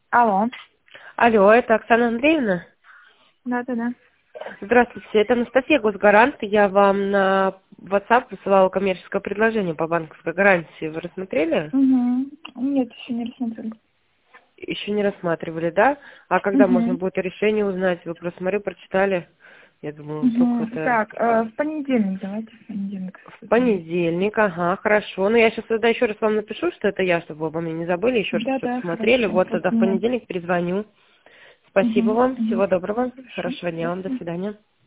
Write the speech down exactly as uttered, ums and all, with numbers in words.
Алло. Алло, это Оксана Андреевна? Да-да-да. Здравствуйте, это Анастасия, Госгарант. Я вам на WhatsApp высылала коммерческое предложение по банковской гарантии. Вы рассмотрели? Угу. Нет, еще не рассмотрели. Еще не рассматривали, да? А когда можно Угу. будет решение узнать? Вы просто, смотрю, прочитали. Я думаю, вдруг Угу. это Так, э, в понедельник давайте, в понедельник. в понедельник. Ага, хорошо. Ну, я сейчас тогда еще раз вам напишу, что это я, чтобы вы обо мне не забыли, еще раз все Да-да, посмотрели. хорошо. Вот тогда Просто в мне... понедельник перезвоню. Спасибо Угу. вам, Угу. всего доброго, Хорошо, хорошего дня вам, до спасибо. свидания.